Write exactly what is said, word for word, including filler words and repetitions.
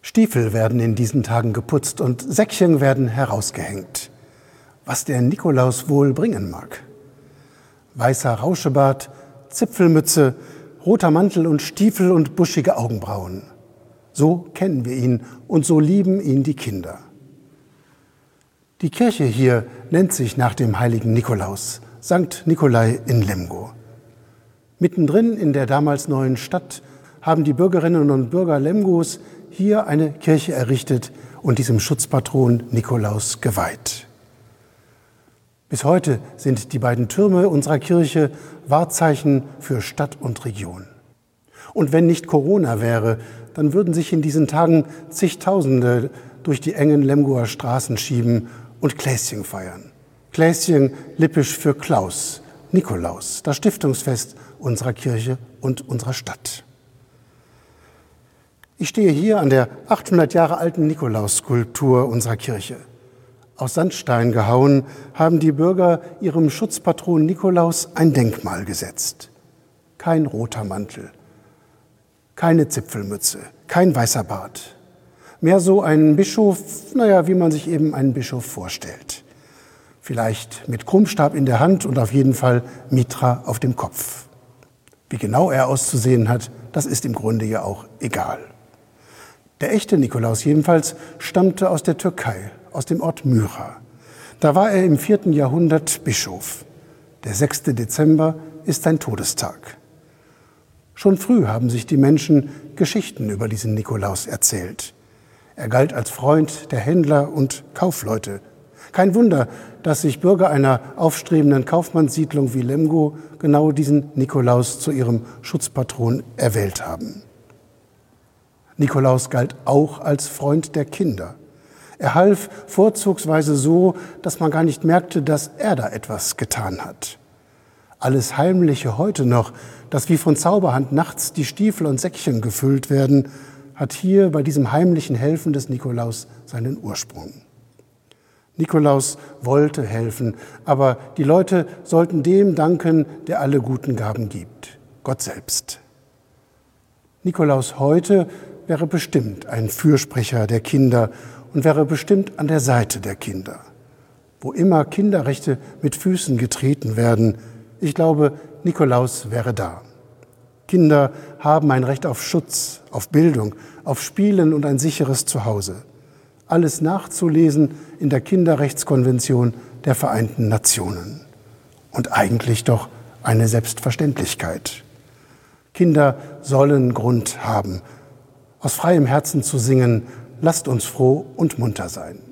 Stiefel werden in diesen Tagen geputzt und Säckchen werden herausgehängt. Was der Nikolaus wohl bringen mag. Weißer Rauschebart, Zipfelmütze, roter Mantel und Stiefel und buschige Augenbrauen. So kennen wir ihn und so lieben ihn die Kinder. Die Kirche hier nennt sich nach dem heiligen Nikolaus, Sankt Nikolai in Lemgo. Mittendrin in der damals neuen Stadt haben die Bürgerinnen und Bürger Lemgos hier eine Kirche errichtet und diesem Schutzpatron Nikolaus geweiht. Bis heute sind die beiden Türme unserer Kirche Wahrzeichen für Stadt und Region. Und wenn nicht Corona wäre, dann würden sich in diesen Tagen zigtausende durch die engen Lemgoer Straßen schieben und Kläschen feiern. Kläschen lippisch für Klaus, Nikolaus, das Stiftungsfest unserer Kirche und unserer Stadt. Ich stehe hier an der achthundert Jahre alten Nikolaus-Skulptur unserer Kirche. Aus Sandstein gehauen haben die Bürger ihrem Schutzpatron Nikolaus ein Denkmal gesetzt. Kein roter Mantel, keine Zipfelmütze, kein weißer Bart. Mehr so ein Bischof, naja, wie man sich eben einen Bischof vorstellt. Vielleicht mit Krummstab in der Hand und auf jeden Fall Mitra auf dem Kopf. Wie genau er auszusehen hat, das ist im Grunde ja auch egal. Der echte Nikolaus jedenfalls stammte aus der Türkei, aus dem Ort Myra. Da war er im vierten Jahrhundert Bischof. Der sechste Dezember ist sein Todestag. Schon früh haben sich die Menschen Geschichten über diesen Nikolaus erzählt. Er galt als Freund der Händler und Kaufleute. Kein Wunder, dass sich Bürger einer aufstrebenden Kaufmannssiedlung wie Lemgo genau diesen Nikolaus zu ihrem Schutzpatron erwählt haben. Nikolaus galt auch als Freund der Kinder. Er half vorzugsweise so, dass man gar nicht merkte, dass er da etwas getan hat. Alles Heimliche heute noch, dass wie von Zauberhand nachts die Stiefel und Säckchen gefüllt werden, hat hier bei diesem heimlichen Helfen des Nikolaus seinen Ursprung. Nikolaus wollte helfen, aber die Leute sollten dem danken, der alle guten Gaben gibt, Gott selbst. Nikolaus heute wäre bestimmt ein Fürsprecher der Kinder und wäre bestimmt an der Seite der Kinder. Wo immer Kinderrechte mit Füßen getreten werden, ich glaube, Nikolaus wäre da. Kinder haben ein Recht auf Schutz, auf Bildung, auf Spielen und ein sicheres Zuhause. Alles nachzulesen in der Kinderrechtskonvention der Vereinten Nationen. Und eigentlich doch eine Selbstverständlichkeit. Kinder sollen Grund haben, aus freiem Herzen zu singen, lasst uns froh und munter sein.